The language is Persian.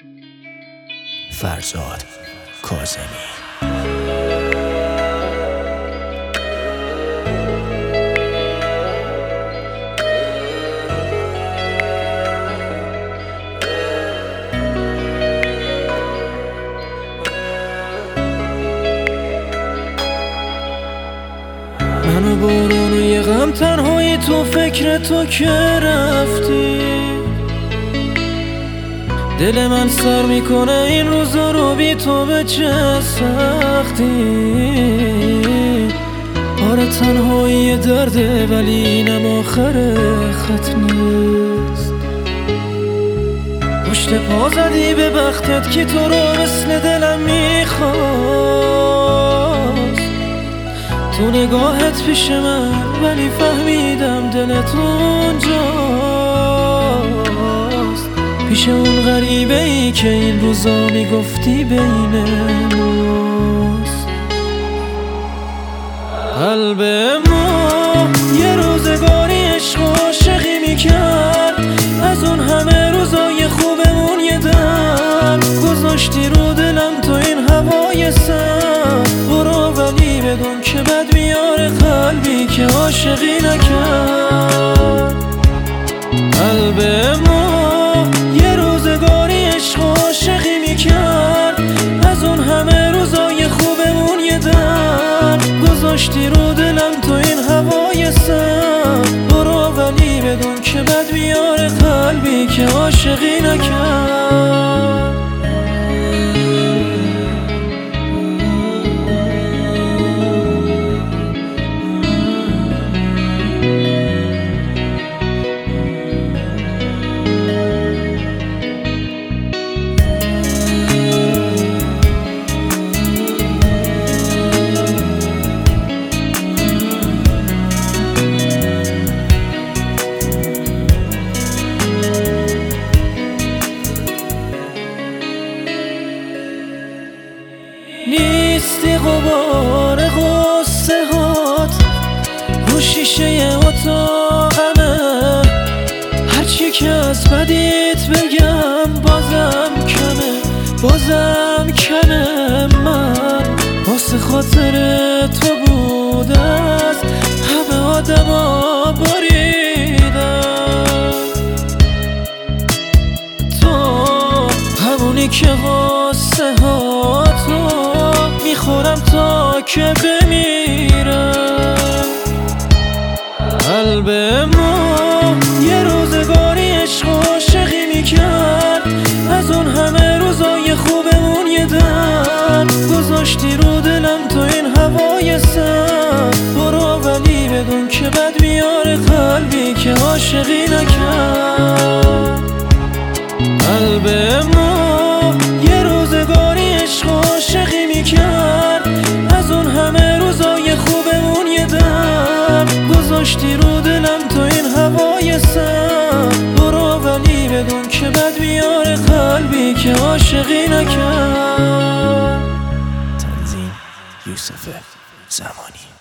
فرزاد کاظمی. من و بارون و یه غم تنهایی تو فکر تو که رفتی، دل من سر میکنه این روزا رو بی تو به چه سختی. آره تنهایی درده ولی اینم آخر خط نیست. پشت پا زدی به بختت که تو رو مثل دلم میخواست. تو نگاهت پیش من ولی فهمیدم دلت اونجاست، پیش اون غریبه ای که این روزا میگفتی بین ماست. قلب ما یه روزگاری عشق و عاشقی میکرد، از اون همه روزای خوبمون یه دم گذاشتی رو دلم تو این هوای سرد. برو ولی بدون که بد میاره قلبی که عاشقی نکرد. قلب ما یه روزگاری عشق و عاشقی میکرد، از اون همه روزای خوبمون یه دم گذاشتی رو دلم تو این هوای سرد. برو ولی بدون که بد میاره قلبی که عاشقی نکرد. نیستی غبار غصه هات رو شیشه اتاقمه، هرچی که از بدیت بگم بازم کمه. من واسه خاطر تو بود از همه آدما بریدم. تو همونی که غصه هاتو میخورم تا که بمیرم. قلب ما یه روزگاری عشق و عاشقی میکرد، از اون همه روزای خوبمون یه دم گذاشتی رو دلم تو این هوای سرد. برو ولی بدون که بد میاره قلبی که عاشقی نکرد. قلب ما یه روزگاری عشق و عاشقی میکرد، از اون همه روزای خوبمون یه دم گذاشتی رو دلم تو این هوای سرد. برو ولی بدون که بد میاره قلبی که عاشقی نکرد. تنظیم یوسف زمانی.